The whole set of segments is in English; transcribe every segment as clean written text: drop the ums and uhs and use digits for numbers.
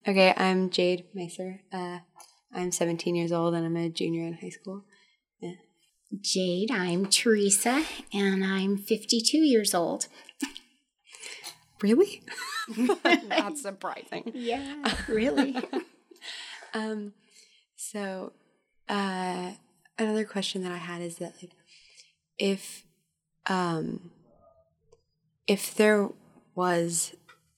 Okay, I'm Jade Macer. I'm 17 years old and I'm a junior in high school. Yeah. Jade, I'm Teresa and I'm 52 years old. Really? That's surprising. Yeah, really. So, another question that I had is that, like, if there was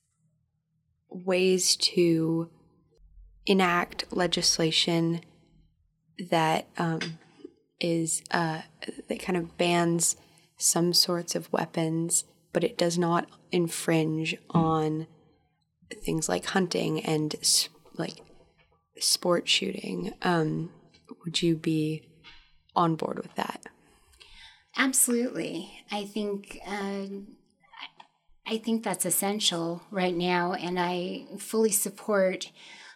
ways to enact legislation that is that kind of bans some sorts of weapons, but it does not infringe on things like hunting and like sport shooting, would you be on board with that? Absolutely. I think that's essential right now, and I fully support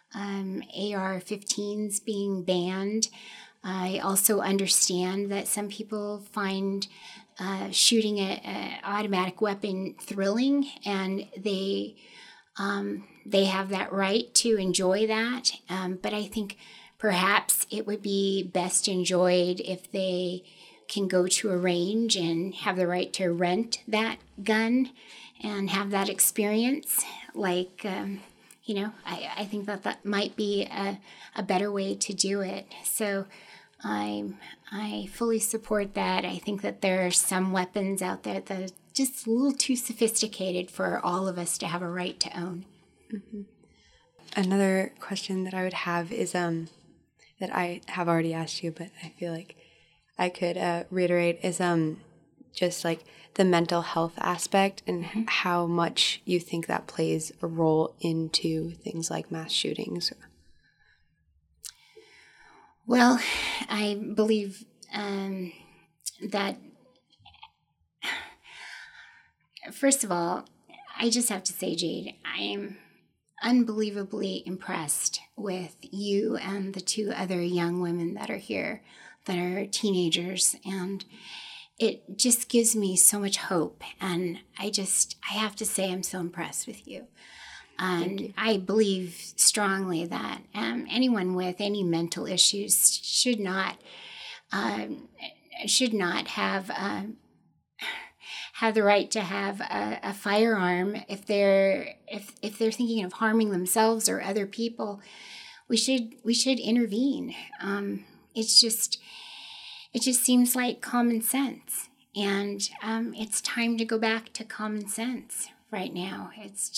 AR-15s being banned. I also understand that some people find shooting an automatic weapon thrilling, and they have that right to enjoy that. But I think perhaps it would be best enjoyed if they can go to a range and have the right to rent that gun and have that experience. Like, I think that might be a better way to do it. So I fully support that. I think that there are some weapons out there that are just a little too sophisticated for all of us to have a right to own. Mm-hmm. Another question that I would have is that I have already asked you, but I feel like I could reiterate is just like the mental health aspect and how much you think that plays a role into things like mass shootings. Well, I believe that, first of all, I just have to say, Jade, I am unbelievably impressed with you and the two other young women that are here that are teenagers, and it just gives me so much hope, and I have to say I'm so impressed with you. And I believe strongly that anyone with any mental issues should not have the right to have a firearm if they're thinking of harming themselves or other people. We should intervene. It just seems like common sense, and it's time to go back to common sense right now.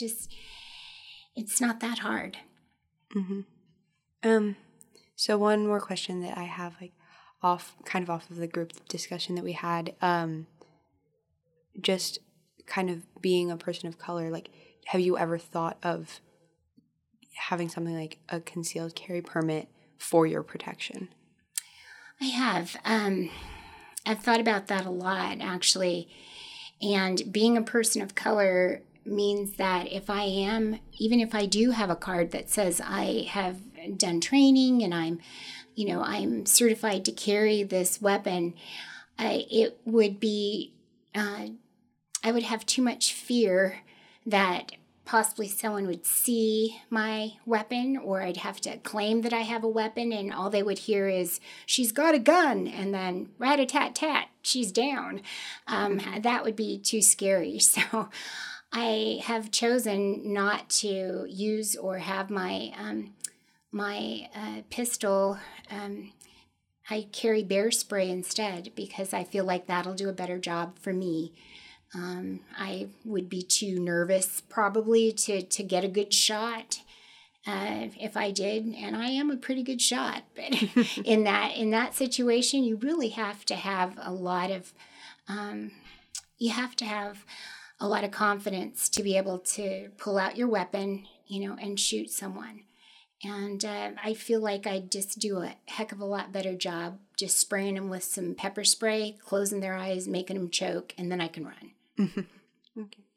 It's not that hard. Mm-hmm. So one more question that I have, like, off of the group discussion that we had, just kind of being a person of color, like, have you ever thought of having something like a concealed carry permit for your protection? I have. I've thought about that a lot, actually. And being a person of color means that even if I do have a card that says I have done training and I'm certified to carry this weapon, I would have too much fear that possibly someone would see my weapon, or I'd have to claim that I have a weapon and all they would hear is, she's got a gun, and then rat-a-tat-tat, she's down. That would be too scary. So I have chosen not to use or have my pistol. I carry bear spray instead because I feel like that'll do a better job for me. I would be too nervous probably to get a good shot if I did, and I am a pretty good shot. But in that situation, you really have to have a lot of confidence to be able to pull out your weapon, and shoot someone. And I feel like I just do a heck of a lot better job just spraying them with some pepper spray, closing their eyes, making them choke, and then I can run. Okay.